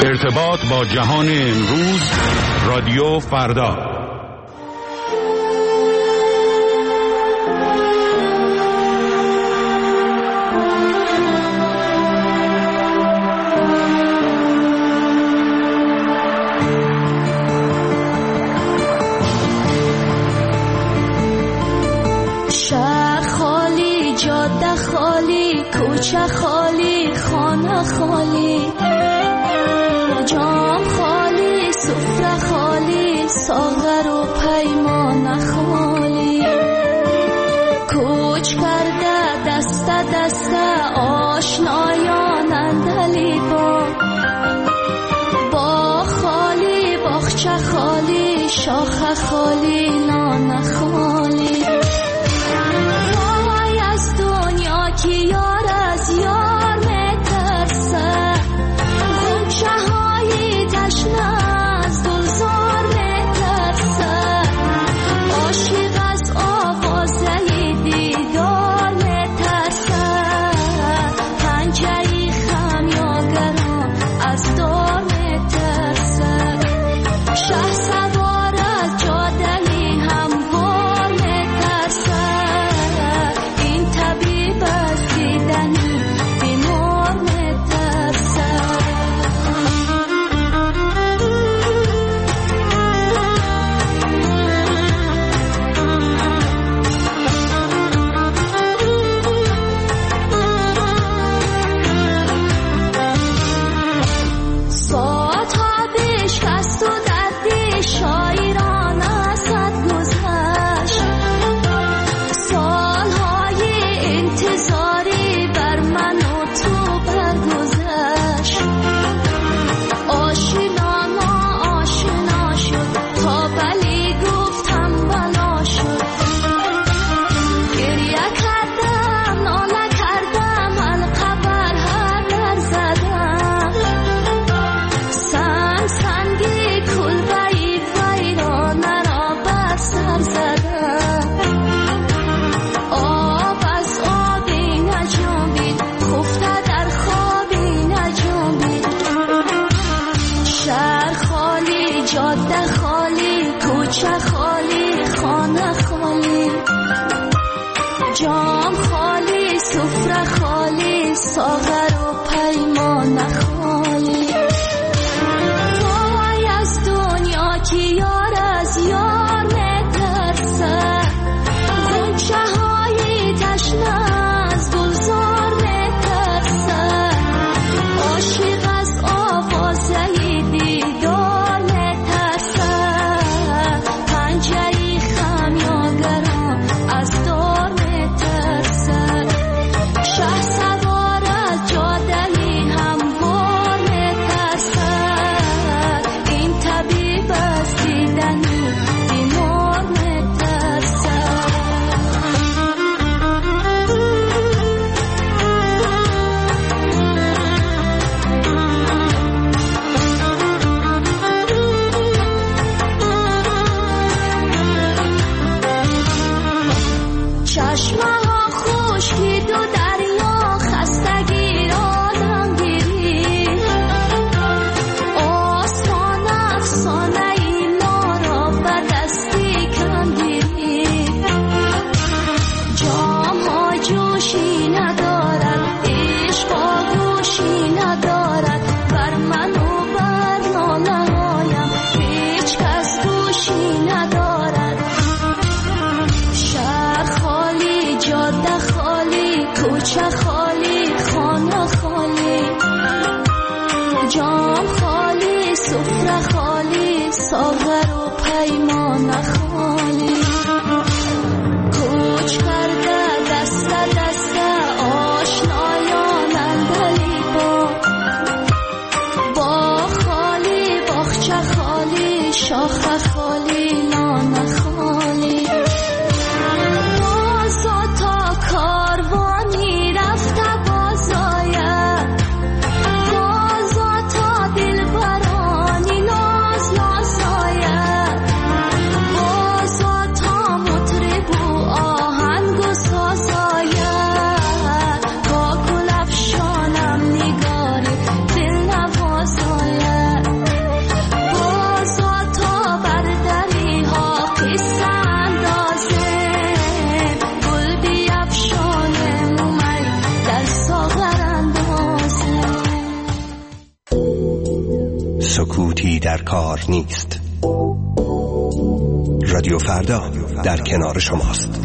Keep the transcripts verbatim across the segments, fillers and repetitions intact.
ارتباط با جهان امروز، رادیو فردا. شهر خالی، جاده خالی، کوچه خالی، خانه خالی، جام خالی، سفره خالی، ساغر و پیمان خالی. کوچ کرده دست دست آشنایان اندلی با با خالی، باغچه خالی، شاخه خالی، نان خالی. وای از دنیا که یار از یار میترسه، غنچه های تشنه از گلزار میترسه، عاشق از آوازه دیدار میترسه، پنجه خمیازگران از دار میترسه، شه سوار از جاده هموار میترسه، این طبیب از دیدن بیمار میترسه. ساعت ها بشکست و دردی شاعران ازت گذشت، سالهای انتظاری بر من و تو برگذشت، آشنا ناآشنا شد تا بلی گفتم بلا شد، گریه کردم ناله کردم حلقه بر هر در زدم، سنگ سنگی کلبه‌ای ویرانه را بر سر زدم، آب از آبی نجنبید خفته در خوابی نجنبید. شهر خالی، جاده خالی، کوچه خالی، خانه خالی، جام خالی، سفره خالی، ساغر و پیمان خالی. وای از دنیا که یار از یار میترسه، غنچه های تشنه از گلزار میترسه، عاشق از آوازه دیدار میترسه، پنجه خمیازگران از دار میترسه، شه سوار از جاده هموار میترسه، این طبیب از دیدن بیمار میترسه. چشمه ها خشکید و دریا خستگی را دم گیرید، آسمان افسانه ای ما را به دستی کم گیرید، جام ها جوشی ندارد، عشق آغوشی ندارد، بر من و بر ناله هایم هیچ کس گوشی ندارد. شهر خالی، جاده خالی، کوچه خالی، خانه خالی، جام خالی، سفره خالی، ساغر و پیمان خالی. کوچ کرده دست دست آشنایان اندلی با با خالی، باغچه خالی، شاخه خالی، نان خالی. بازا تا کاروانی رفته بازایه، بازا تا دلبرانی ناز نازایه، سکوتی در کار نیست. رادیو فردا در کنار شماست.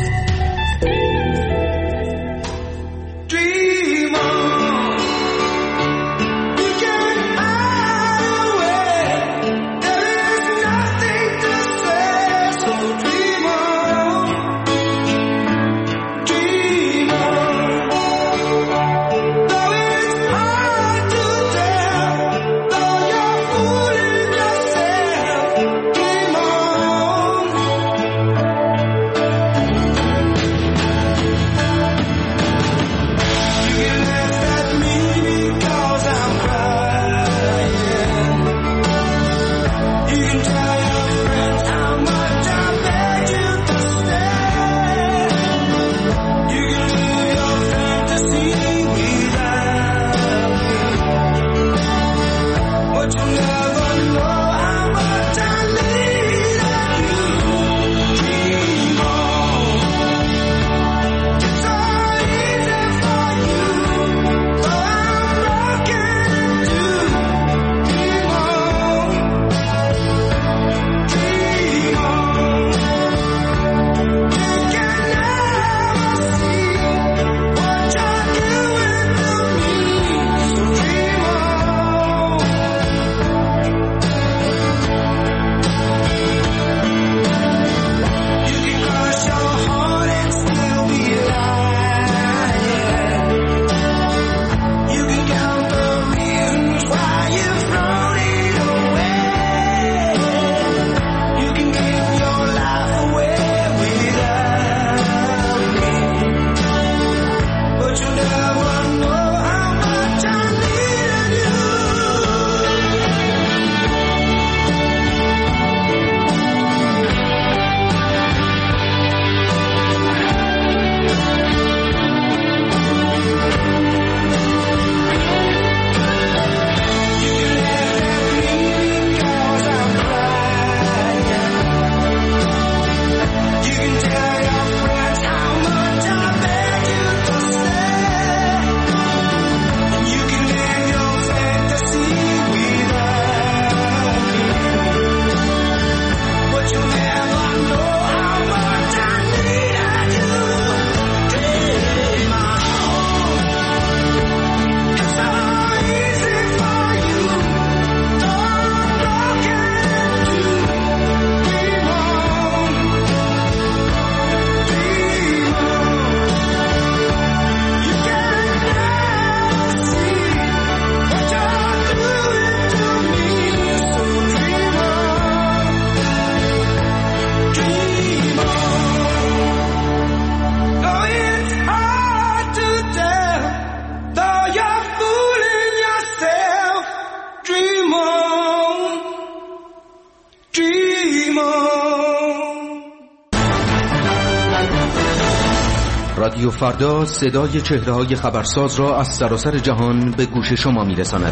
رادیو فردا صدای چهره‌های خبرساز را از سراسر جهان به گوش شما می‌رساند.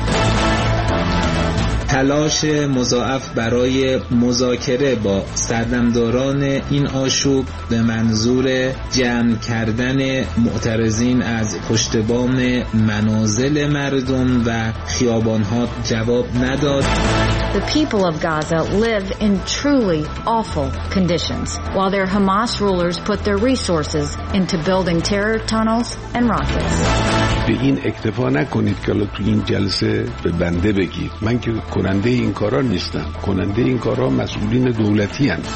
تلاش مضاعف برای مذاکره با سردمداران این آشوب به منظور جمع کردن معترضین از پشت بام منازل مردم و خیابان‌ها جواب نداد. The people of Gaza live in truly awful conditions, while their Hamas rulers put their resources into building terror tunnels and rockets. به این اکتفا نکنید که تو این جلسه به بنده بگید. من که کننده این کارا نیستم. کننده این کارا مسئولین دولتی هستند.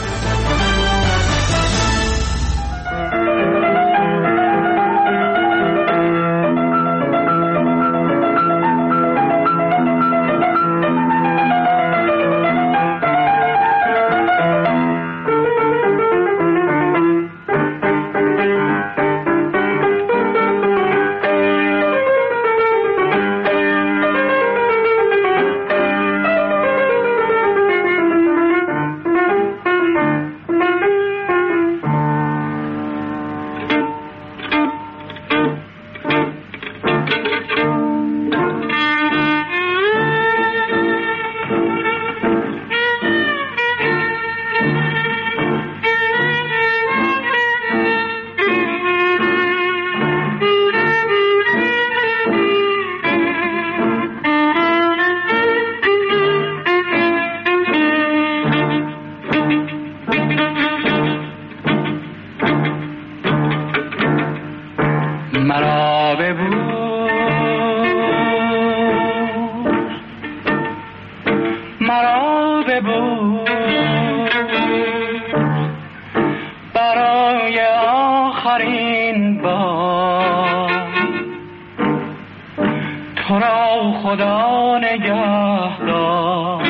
خدا نگهدار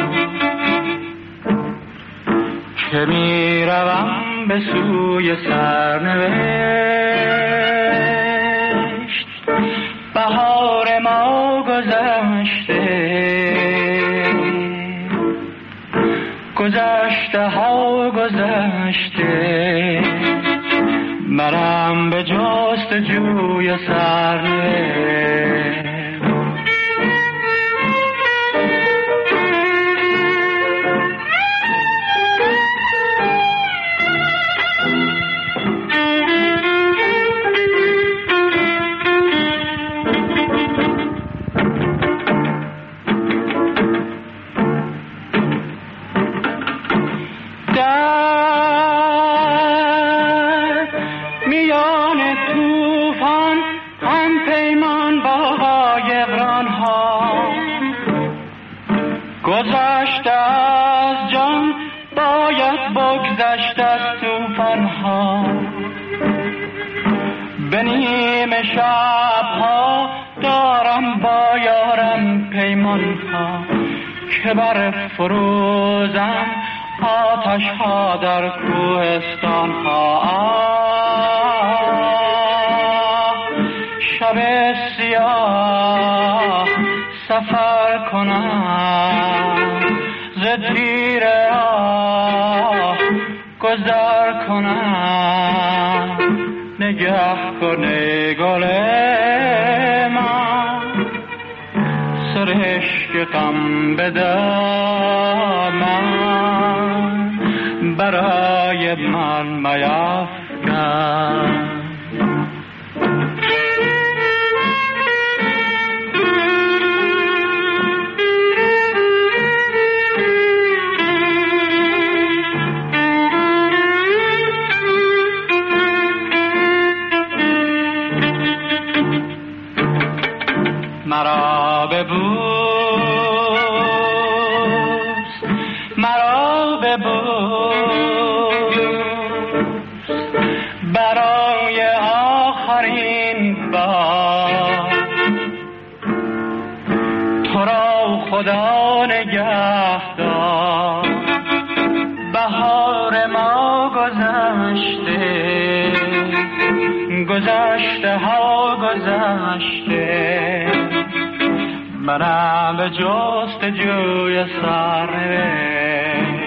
که می روم به سوی سرنوشت. بهار ما گذشته، گذشته ها گذشته، منم به جست جوی سرنوشت. گذشته از جان باید بگذشت از توفان ها، به نیمه شب ها دارم با یارم پیمان ها، که بر فروزم آتش ها در کوهستان ها. شب سیاه سفر کنم، ز تیر آه گذر کنم، نگه کنه گل من، سرشک غم بدامن، برای من میفکن. مرا ببوس، مرا ببوس، برای آخرین بار. تو را خدا نگهدار، بهار ما گذشته، گذشته ها گذشته، منم به جست جوی سرنوشت.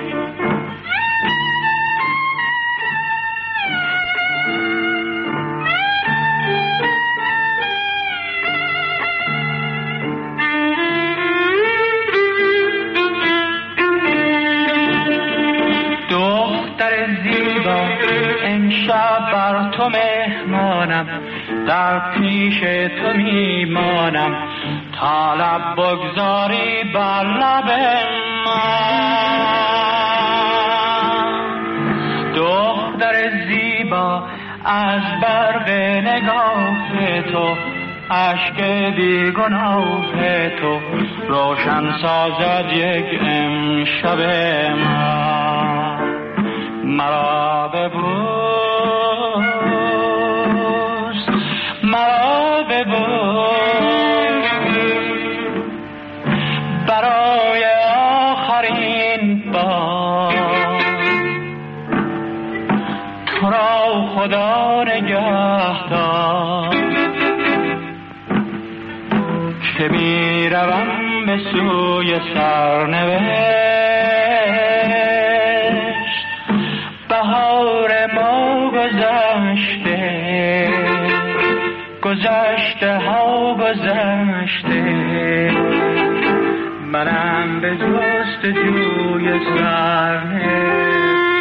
دختر زیبا امشب بر تو مهمانم، در پیش تو میمانم، تا لب بگذاری بر لب من. دختر زیبا از برق نگاه تو، اشک بیگناه تو، روشن سازد یک امشب من. مرا ببوس، مرا ببوس، برای آخرین بار. تو را خدا نگهدار، که می روم به سوی سرنوشت. بهار ما گذشته، گذشته ها گذشته، منم به جست جوی سرنوشت.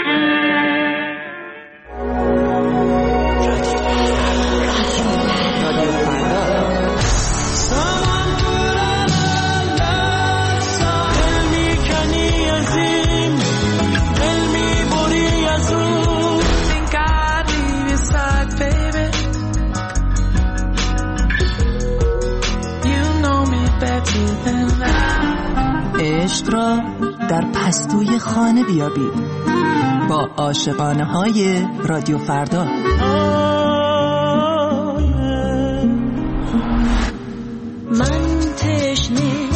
عشق را در پستوی خانه بیابید با عاشقانه های رادیو فردا. من تشنه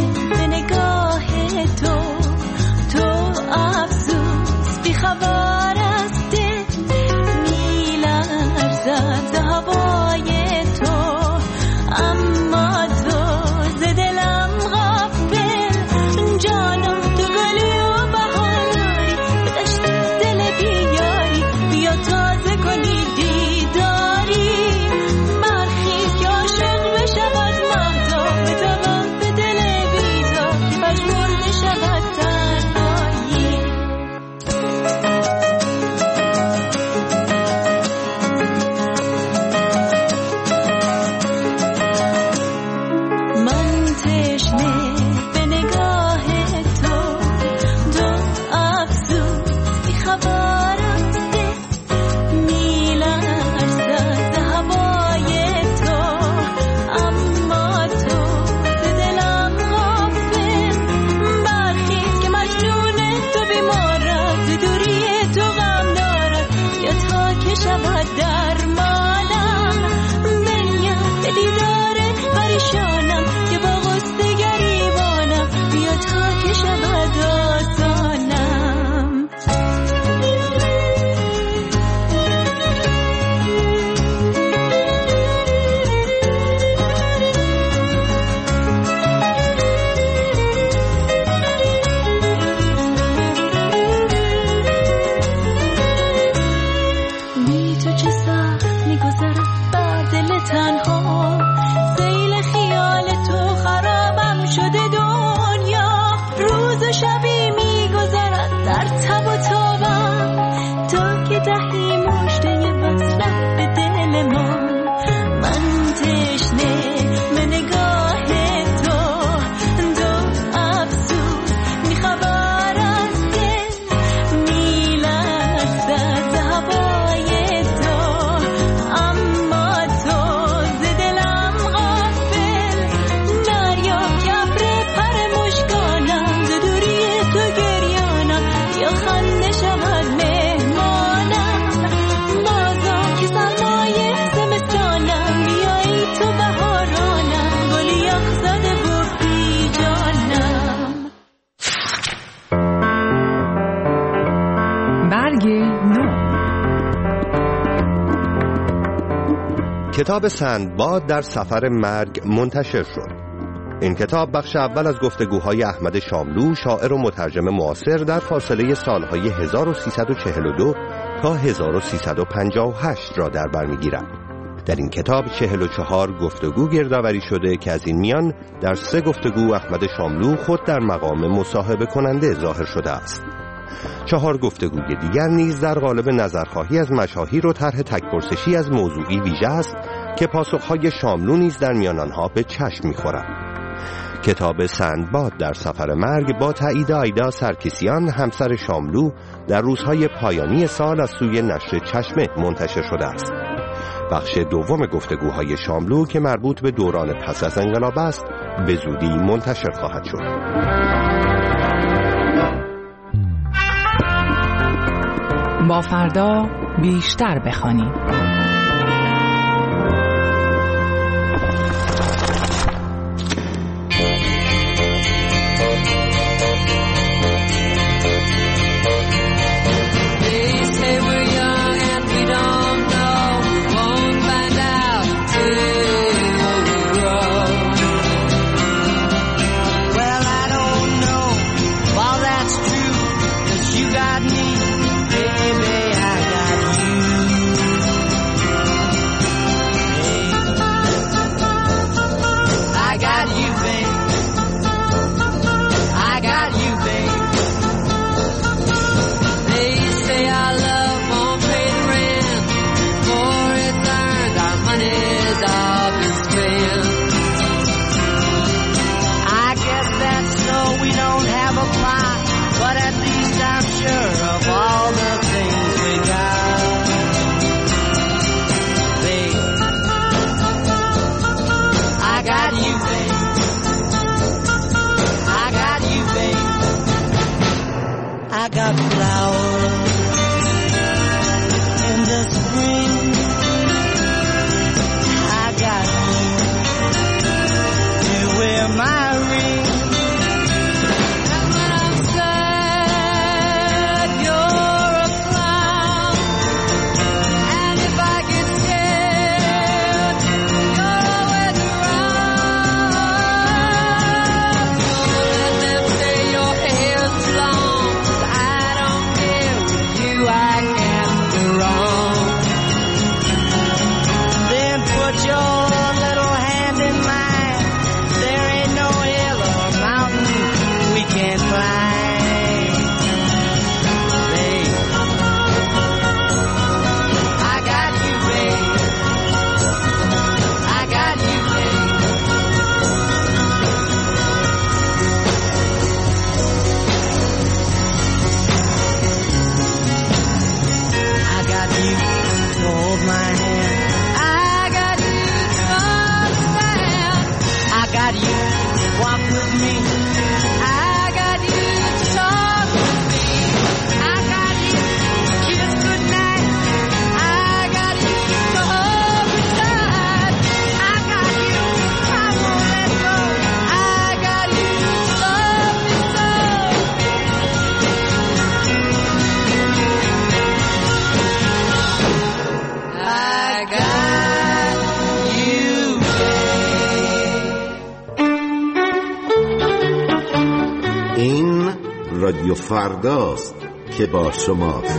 کتاب سندباد در سفر مرگ منتشر شد. این کتاب بخش اول از گفتگوهای احمد شاملو، شاعر و مترجم معاصر، در فاصله سالهای هزار و سیصد و چهل و دو تا هزار و سیصد و پنجاه و هشت را در بر می‌گیرد. در این کتاب چهل و چهار گفتگو گردآوری شده که از این میان در سه گفتگو احمد شاملو خود در مقام مصاحبه کننده ظاهر شده است. چهار گفتگوی دیگر نیز در قالب نظرخواهی از مشاهیر و طرح تک‌پرسشی از موضوعی ویژه است که پاسخهای شاملو نیز در میان آنها به چشم می‌خورد. کتاب سندباد در سفر مرگ با تایید آیدا سرکسیان، همسر شاملو، در روزهای پایانی سال از سوی نشر چشمه منتشر شده است. بخش دوم گفتگوهای شاملو که مربوط به دوران پس از انقلاب است به زودی منتشر خواهد شد. با فردا بیشتر بخوانیم. رادیو فرداست که با شماست.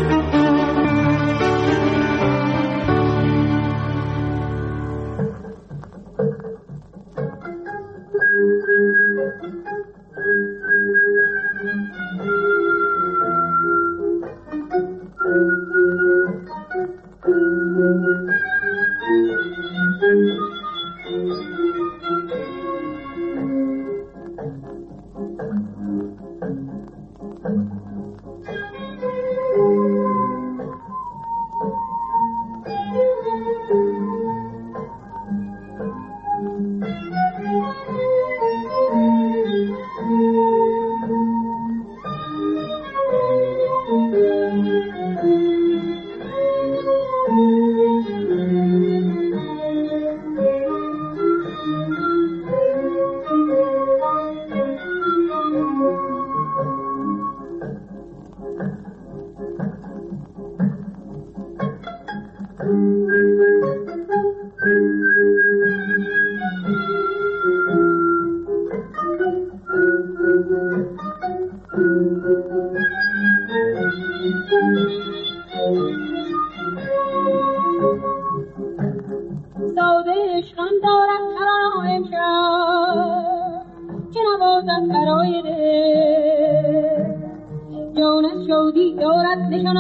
آشنای دل جانت شودی دارد نشانه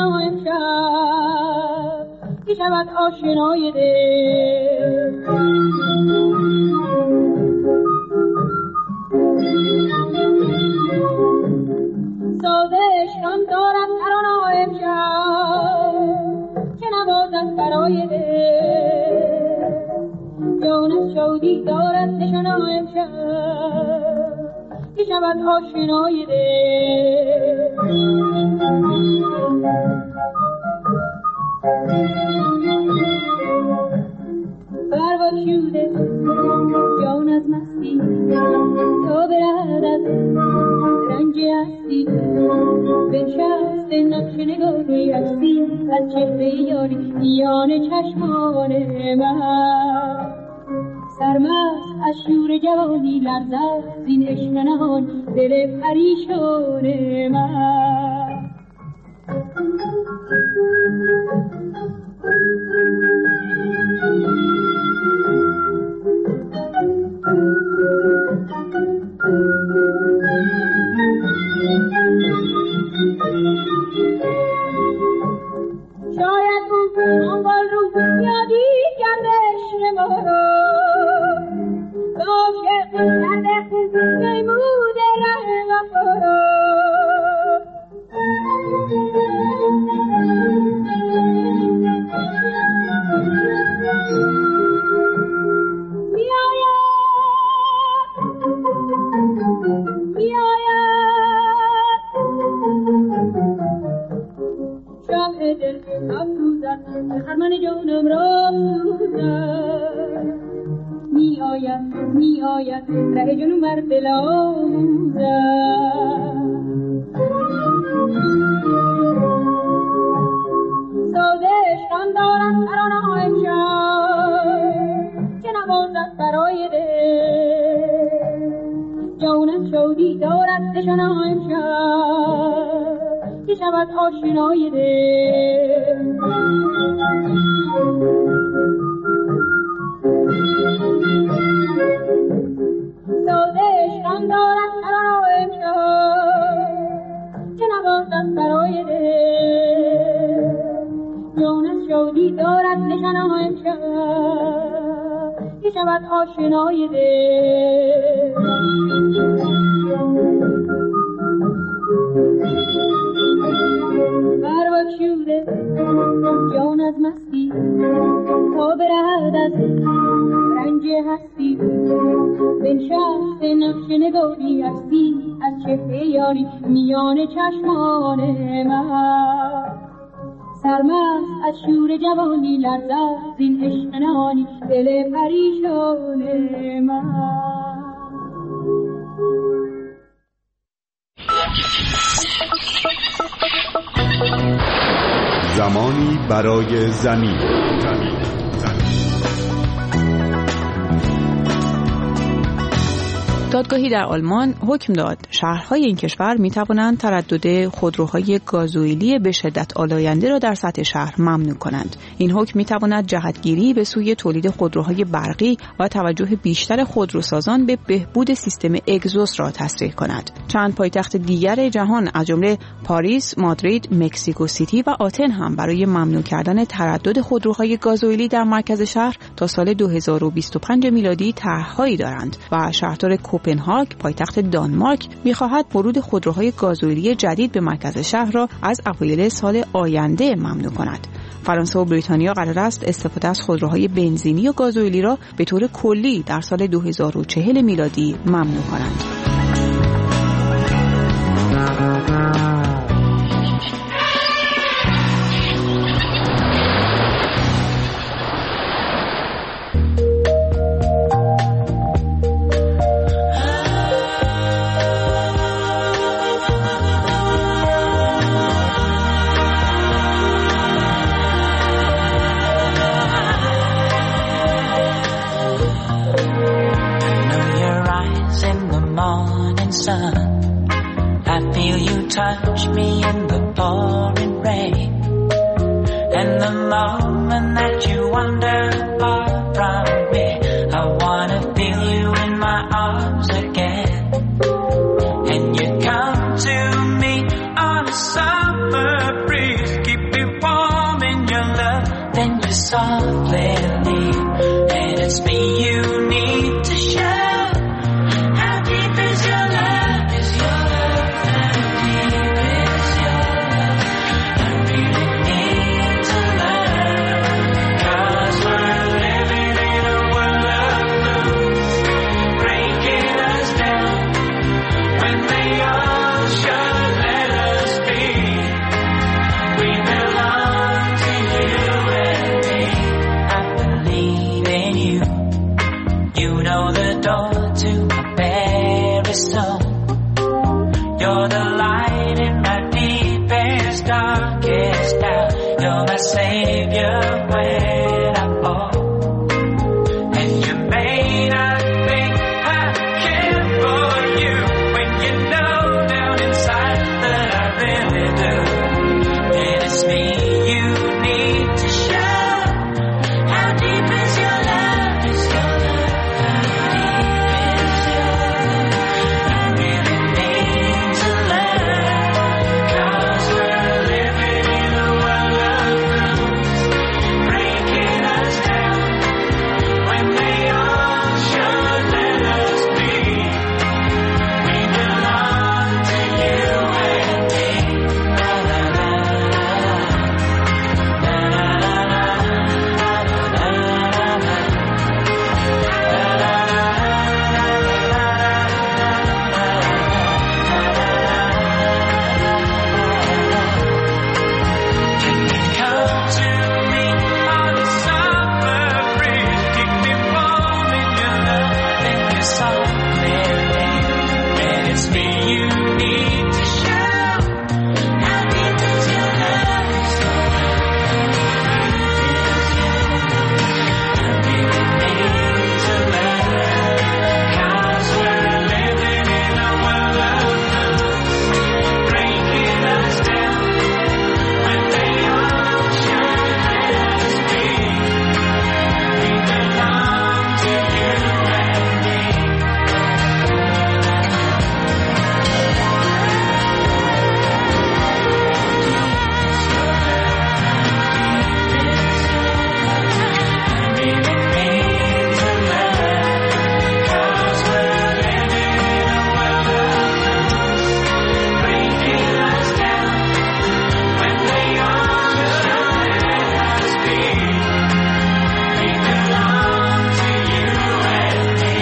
امشب که شود آشنای دل سازش هم دارد ترانه امشب که نوازد برای دل جانت شودی دارد نشانه امشب که شود آشنای دل برگشوده جان از مستی تا برهد از رنج هستی بنشست نقش نگاهی هستی از چهره یاری میان چشمان من سرمست از شور جوانی لرزد زین عشق نهان دل پریشان من شاید اون آنگال رو یادی کرده عشق ما رو عاشق کرده خود نمود ره وفا رو خرمن جانم را سوزد می آید می آید ره جنون بر دل آموزد سازه عشقم دارد ترانه ها امشب که نوازد برای دل جانت شودی دارد نشانه ها امشب که شود آشنای دل سازه عشقم دارد ترانه ها امشب که نوازد برای دل جانت شودی دارد نشانه ها امشب که شود آشنای دل بربکشوده جان از مستی تا برهد از رنج هستی بنشست نقش نگاهی هستی از چهره یاری میان چشمان من سرمست از شور جوانی لرزد زین عشق نهانی دل پریشان من زمانی برای زمین. زمین. دادگاهی در آلمان حکم داد شهرهای این کشور می توانند تردد خودروهای گازوئیلی به شدت آلاینده را در سطح شهر ممنوع کنند. این حکم می تواند جهتگیری به سوی تولید خودروهای برقی و توجه بیشتر خودروسازان به بهبود سیستم اگزوست را تسریع کند. چند پایتخت دیگر جهان از جمله پاریس، مادرید، مکزیکو سیتی و آتن هم برای ممنوع کردن تردد خودروهای گازوئیلی در مرکز شهر تا سال دو هزار و بیست و پنج میلادی طرح‌هایی دارند و شهردار کوپنهاگ پایتخت دانمارک می‌خواهد ورود خودروهای گازوئیلی جدید به مرکز شهر را از اوایل سال آینده ممنوع کند. فرانسه و بریتانیا قرار است استفاده از خودروهای بنزینی و گازوئیلی را به طور کلی در سال دو هزار و چهل میلادی ممنوع کنند. Touch me in the pouring rain, and the moment that you wander far from me, I wanna feel you in my arms again. And You're the light in my deepest, darkest doubt. You're my savior when I fall. And you may not think I care for you when you know down inside that I really do. And it's me you need to show. How deep is your love? Is your love? How deep is your love? I really need to learn. 'Cause we're living in a world of rules, breaking us down when they all should let us be. We belong to you and me. La la la la la la la la la la la. Can you come to me on a summer breeze? Keep me warm in your love and your softly lean. And it's me you need to show. How deep is your love? Is your love? I really need to learn. 'Cause we're living in a world of rules, breaking us down when they all should let us be. We belong to you and me. I really need to learn. 'Cause we're living in a world of rules, breaking us down when they all should let us be. We belong to you and me.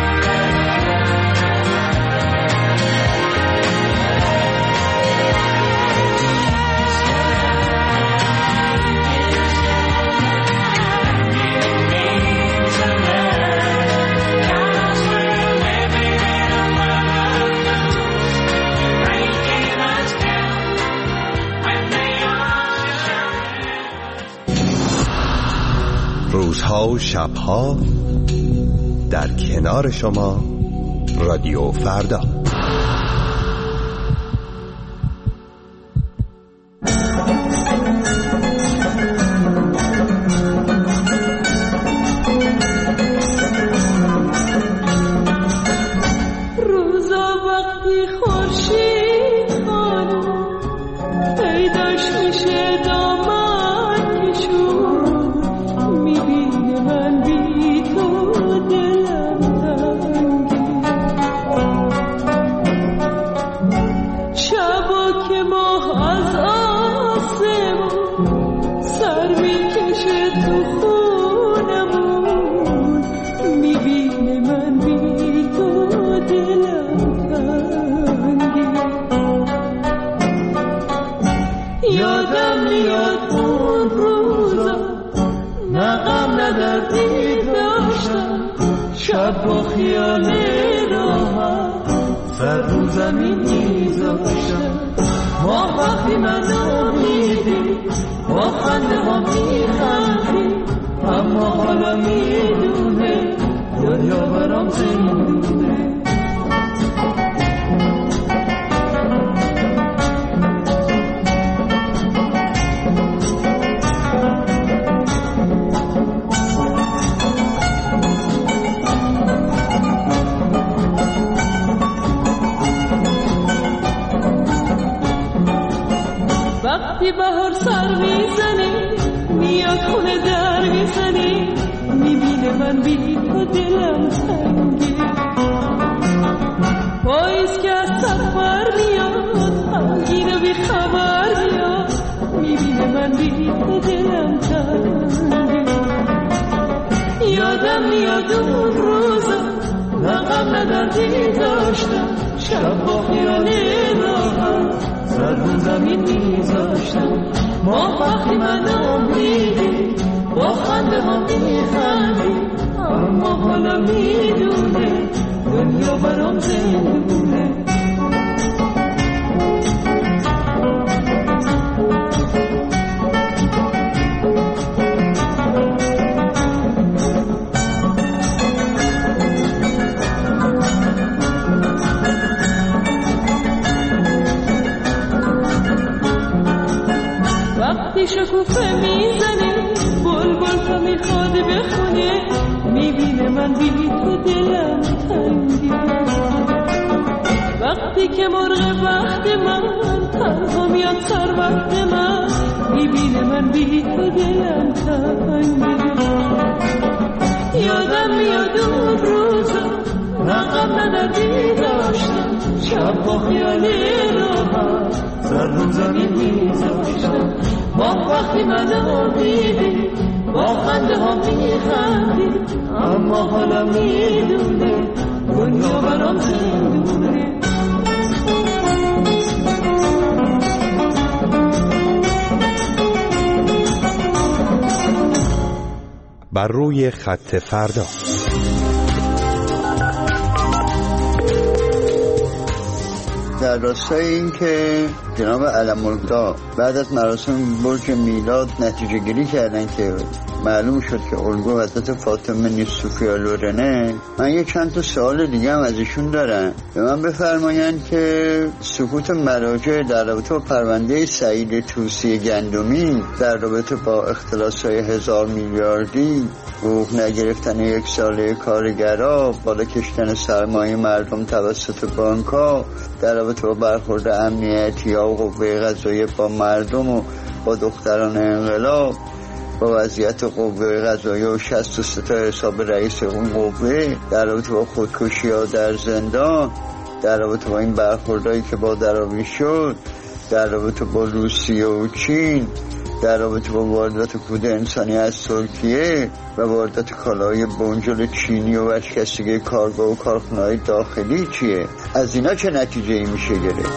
روزها و شبها در کنار شما رادیو فردا. روزا وقتی خورشید خانم پیداش میشه دامن کشون، میبینه من بی تو دلم تنگی. شبا که ماه از آسمون سر میکشه تو خونمون، میبینه من بی تو دلم تنگی. یادم میاد اون روزا نه غم نه دردی داشتم، شب با خیال راحت سر رو زمین میذاشتم. ما وقتی منو میدی با خنده ها میخندی، اما حالا میدونه دنیا برام زندونه. وقتی بهار سر میزنی میاد خونه در میزنی، میبینه من بی تو دلم تنگی. پاییز که از سفر میاد غمگین و بی خبر میاد، میبینه من بی تو دلم تنگی. یادم میاد اون روزا نه غم نه دردی داشتم، شب با خیال راحت سر رو زمین میذاشتم. ما وقتی منو میدی با خنده ها میخندی، اما حالا میدونه دنیا برام زندونه. وقتی شکوفه میزنه بلبل تا میخواد بخونه میبینه من بی تو دلم تنگه وقتی که مرغ وقت من تنها میاد سر وقت من میبینه من بی تو دلم تنگه یادم میاد اون روزا رقم ندردی داشتم شب با خیالی راحت سر رو زمین میذاشتم ما وقتی منو دیدی با خنده ها میخندی اما حالا میدونه دنیا برام زندونه بر روی خط فردا. در راستای این که جناب علم‌الهدا بعد از مراسم برج میلاد نتیجه گیری کردن که معلوم شد که الگو حضرت فاطمه نیست سوفیا لورنه، من یه چند تا سوال دیگه هم از ایشون دارم. به من بفرمایند که سکوت مراجع در رابطه با پرونده سعید طوسی گندمی در رابطه با اختلاس‌های هزار میلیاردی، حقوق نگرفتن یک ساله کارگرا، بالا کشیدن سرمایه مردم توسط بانک‌ها، در رابطه با برخورد امنیتی یا قوه قضاییه با مردم و با دختران انقلاب، با وضعیت قوه قضاییه و شصت و سه تا حساب رئیس اون قوه، در رابطه با خودکشی ها در زندان، در رابطه با این برخوردهایی که با دراویش شد، در رابطه با روسیه و چین، در رابطه با واردات کود انسانی از ترکیه و واردات کالاهای بنجل چینی و ورشکستگی کارگاه و کارخانه‌های داخلی چیه؟ از اینا چه نتیجه‌ای میشه گرفت؟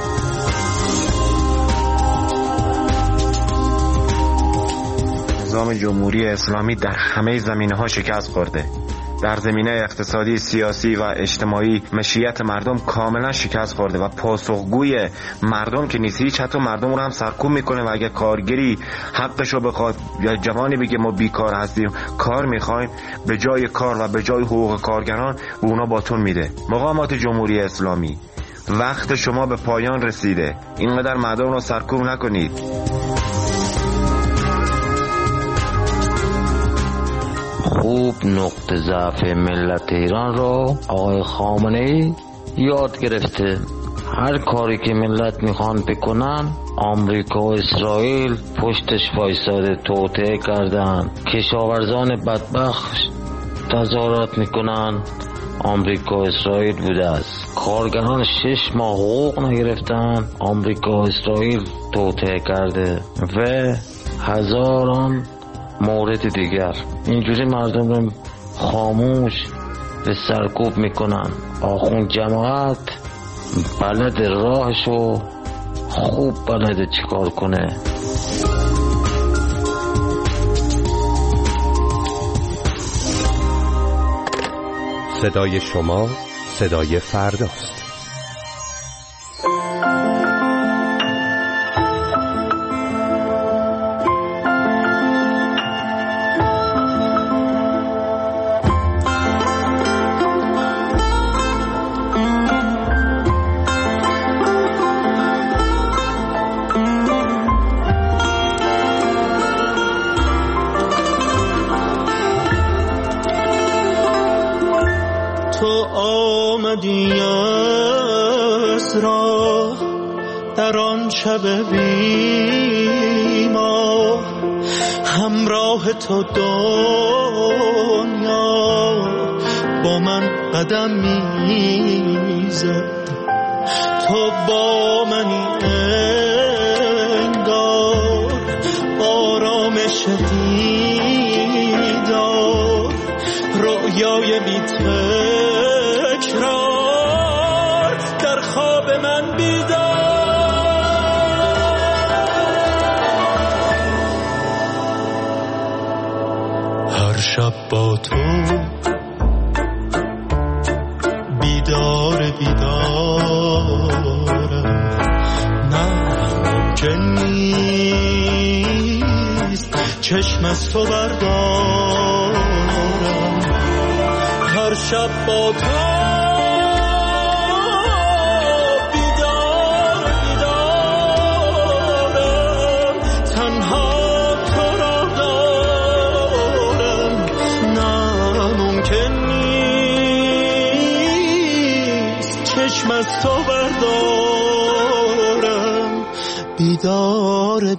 نظام جمهوری اسلامی در همه زمینه‌ها شکست خورده. در زمینه اقتصادی، سیاسی و اجتماعی مشیت مردم کاملا شکست خورده و پاسخگوی مردم که نیست. هیچ، حتی مردم رو هم سرکوب میکنه و اگه کارگری حقشو بخواد یا جوانی بگه ما بیکار هستیم کار میخوایم، به جای کار و به جای حقوق کارگران به اونا باتون میده. مقامات جمهوری اسلامی، وقت شما به پایان رسیده. اینقدر مردم رو سرکوب نکنید. خوب نقطه ضعف ملت ایران رو آقای خامنه‌ای یاد گرفته. هر کاری که ملت میخوان بکنن آمریکا و اسرائیل پشتش وایساده، توطئه کردن. کشاورزان بدبخت تظاهرات میکنن، آمریکا و اسرائیل بوده است. کارگران شش ماه حقوق نگرفتن، آمریکا و اسرائیل توطئه کرده و هزاران مورد دیگر. اینجوری مردم رو خاموش به سرکوب میکنن. آخوند جماعت بلد راهشو خوب بلده چیکار کنه. صدای شما صدای فرداست. تو دنیا با من قدم میزد، تو با منی انگار آرامش دیدار، رویای بی تکرار در خواب من بیدار. شب با تو بیدار بیدارم، نه ممکن نیست چشم از تو بردارم. هر شب با تو بیدار بیدارم، تنها بیدار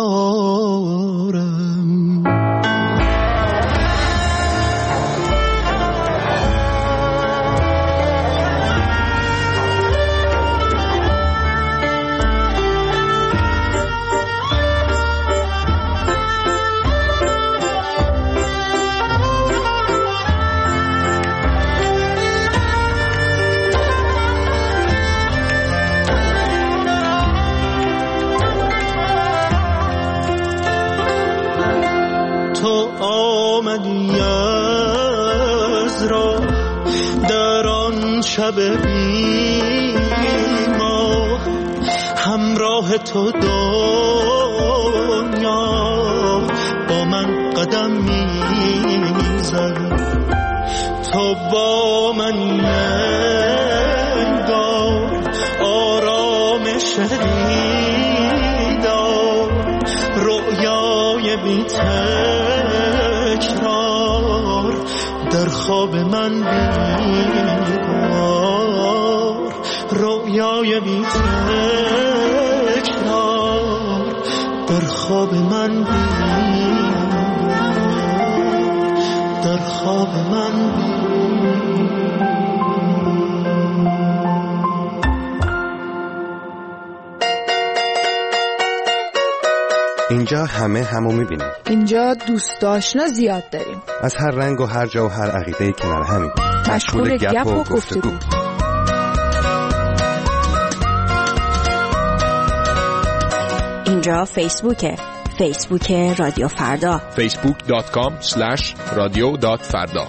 بیدارم. شب بیما همراه تو دنیا با من قدم میزد، تو با من انگار آرامش دیدار، رؤیای بی تکرار در خواب من بیدار، رویای بی تکرار در خواب من بیدار، در خواب من بیدار. اینجا همه همو میبینیم. اینجا دوست آشنا زیاد داریم. از هر رنگ و هر جا و هر عقیده کنار همین. مشغول گپ و گفتگو. اینجا فیسبوکه. فیسبوک رادیو فردا. فیسبوک دات کام اسلش رادیو دات فردا.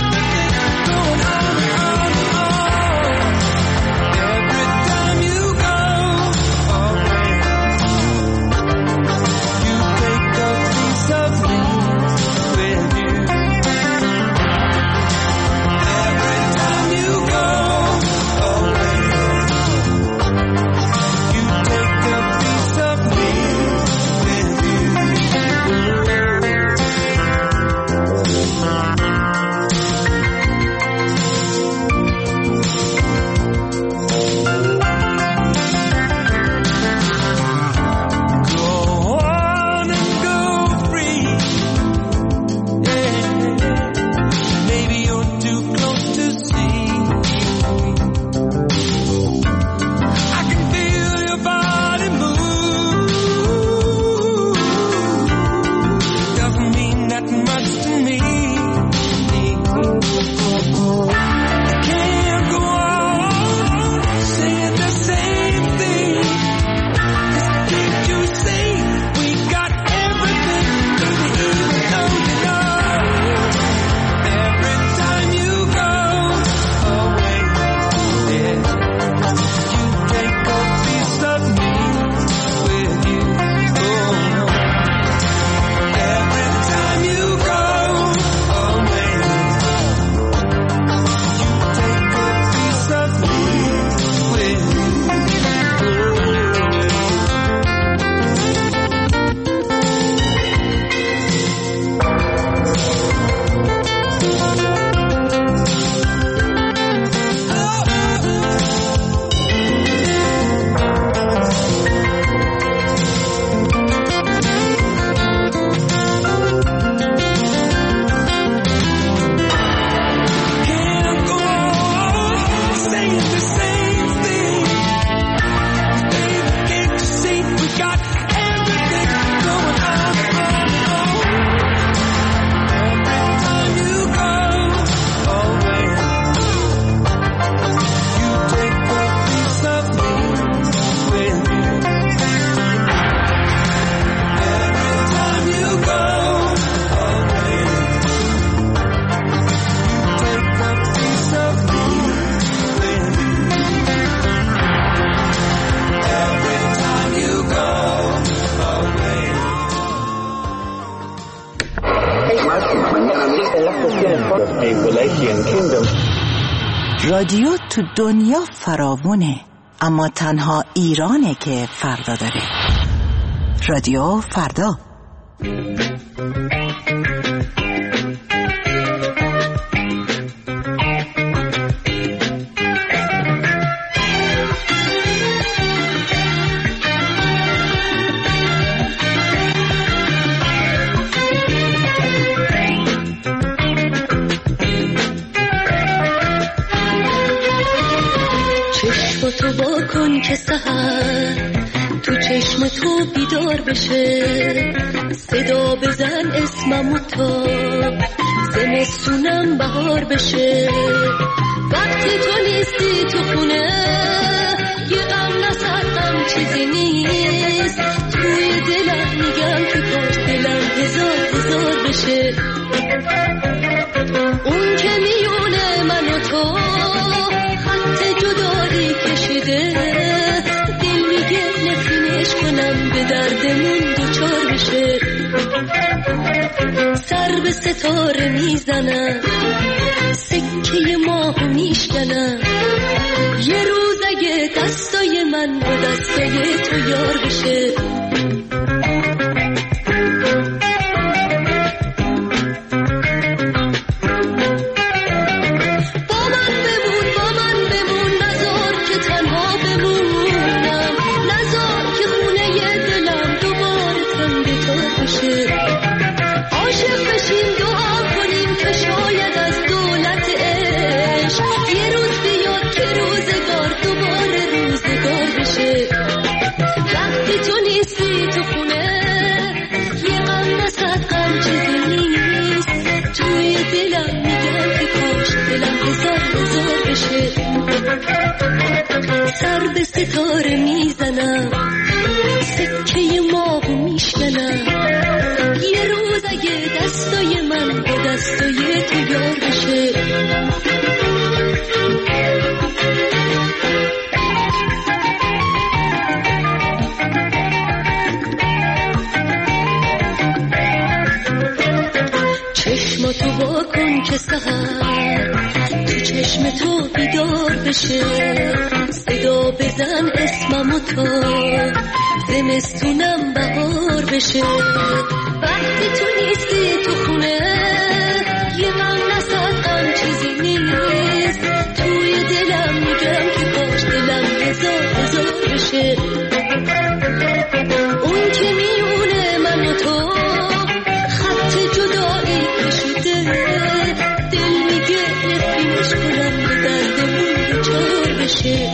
You go رادیو تو دنیا فراوونه، اما تنها ایرانه که فردا داره. رادیو فردا. تو با کن که سحر تو چشم تو بیدار بشه، صدا بزن اسممو تا زمستونم بهار بشه. وقتی تو نیستی تو خونه یه غم نسر غم چیزی نیست، توی دلم میگم که کاش دلم هزار هزار بشه. اون که میونه من و تو خط جدایی کشیده، دل میگه نفرینش کنم به دردمون دوچار بشه. سر به ستاره میزنم، سکه ماه میشکنم، یه روز اگه دستای من با دستای تو یار بشه. سر به ستاره میزنم، سکه ماهو میشکنم، یه روز اگه دستای من با دستای تو یار بشه. چشماتو با کن که سحر تو چشم تو بیدار بشه، صدا بزن اسممو تا زمستونم بهار بشه. وقتی تو نیستی تو خونه یه غم نسد غم چیزی نیست، توی دلم میگم که کاش دلم هزار هزار بشه. اون که میونه من و تو خط جدایی کشیده، دل میگه نفرینش کنم به دردمون دوچار بشه.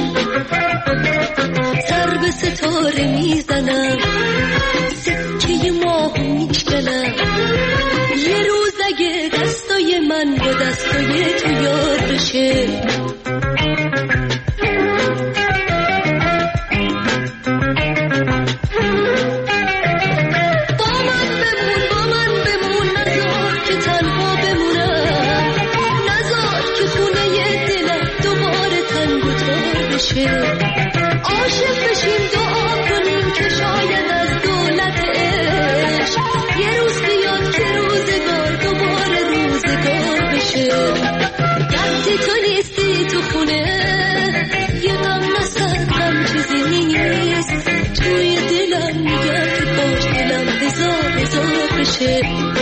سر به ستاره میزنم، سکه ماهو میشکنم، یه روز اگه دستای من با دستای تو یار بشه. عاشق بشیم دعا کنیم که شاید از دولت عشق یه روز بیاد که روزگار دوباره روزگار بشه. وقتی تو نیستی تو خونه یه غم نسد غم چیزی نیست، توی دلم میگم که کاش دلم هزار هزار بشه.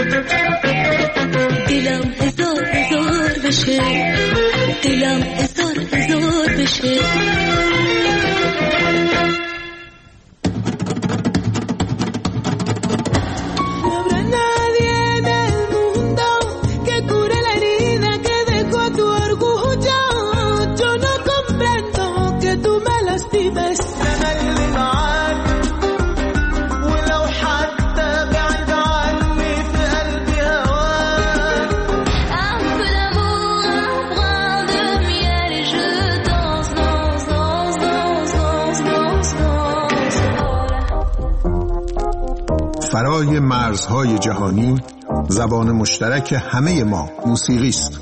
دلم هزار هزار بشه، دلم هزار هزار بشه. فرای مرزهای جهانی، زبان مشترک همه ما موسیقی است.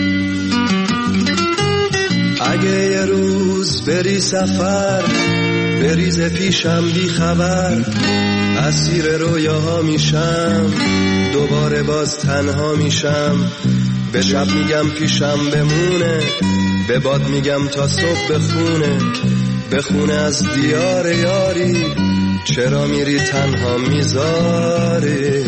اگه یه روز بری سفر بریز پیشم بی خبر اسیر رویاها میشم، دوباره باز تنها میشم. به شب میگم پیشم بمونه، به باد میگم تا صبح بخونه، بخونه از دیار یاری، چرا میری تنها میذاری.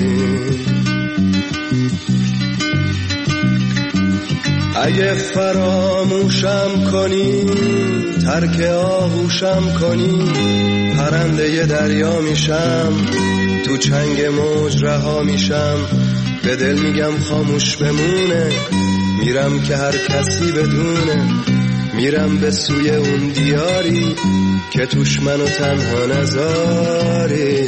اگه فراموشم کنی، ترک آغوشم کنی، پرنده ی دریا میشم، تو چنگ موج رها میشم. به دل میگم خاموش بمونه، میرم که هر کسی بدونه، میرم به سوی اون دیاری که توش منو تنها نذاری.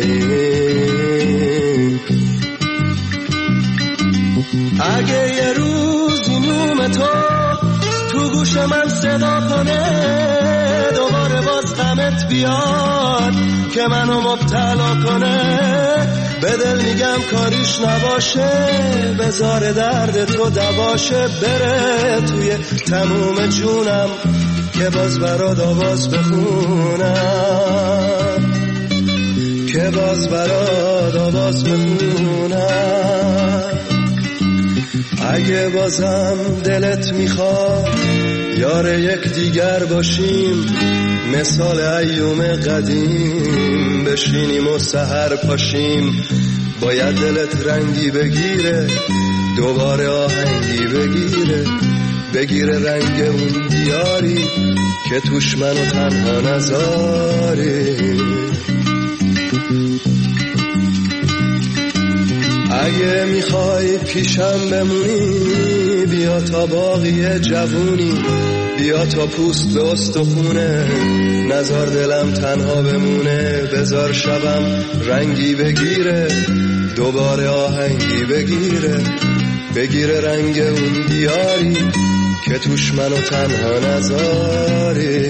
اگه یه روزی نوم تو تو گوش من صدا کنه، دوباره باز غمت بیاد که منو مبتلا کنه، به دل میگم کاریش نباشه، بذار درد تو دواشه، بره توی تموم جونم که باز برات آواز بخونم، که باز برات آواز بخونم. اگه بازم دلت میخواد یار یک دیگر باشیم، مثال ایوم قدیم بشینیم و سحر پاشیم، باید دلت رنگی بگیره، دوباره آهنگی بگیره، بگیره رنگ اون دیاری که توش منو تنها نذاری. اگه میخوای پیشم بمونی، بیا تا باقی جوونی، بیا تا پوست به استخونه، نزار دلم تنها بمونه، بزار شبم رنگی بگیره، دوباره آهنگی بگیره، بگیره رنگ اون دیاری که توش منو تنها نذاری.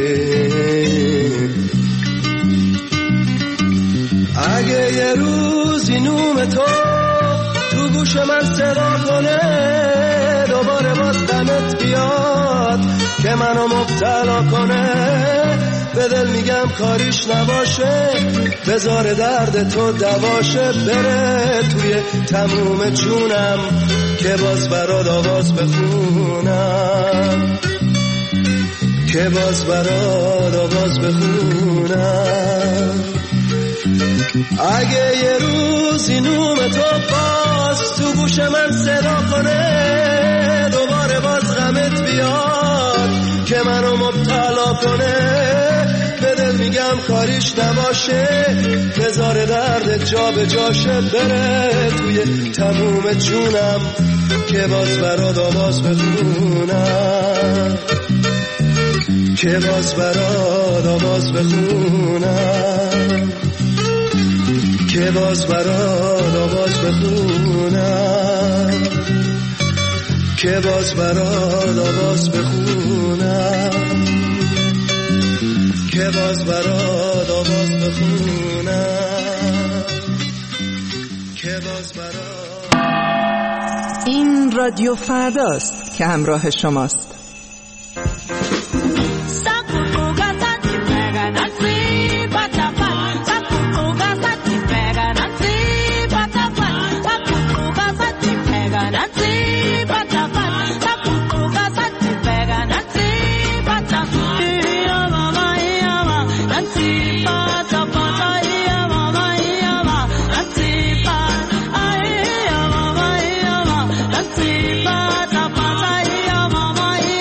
اگه یه روزی نوم تو تو گوش من صدا کنه، دوباره باز غمت بیاد که منو مبتلا کنه، به دل میگم کاریش نباشه، بذار درد تو دواشه، بره توی تموم جونم که باز برات آواز بخونم، که باز برات آواز بخونم. اگه یه روزی نوم تو باز تو گوش من صدا کنه، دوباره باز غمت بیاد که منو مبتلا کنه، به دل میگم کاریش نباشه، بذار درد جا به جاشه، بره توی تموم جونم که باز برات آواز بخونم، که باز برات آواز بخونم، که باز برات آواز بخونم، که باز برات آواز بخونم، که باز برات آواز بخونم، که باز برات. این رادیو فرداست که همراه شماست. Bye.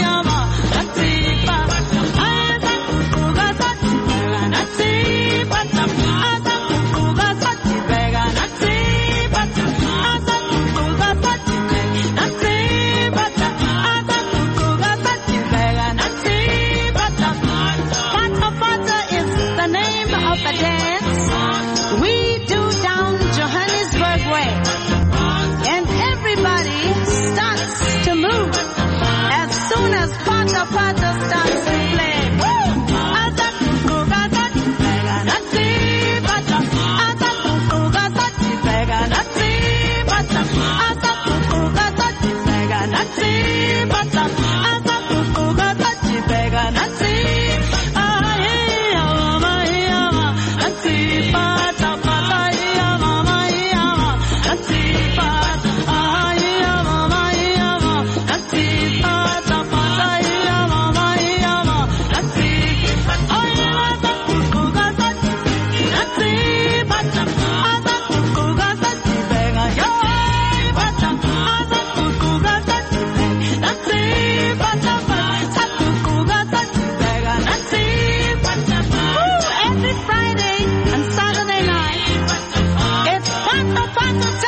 find the time.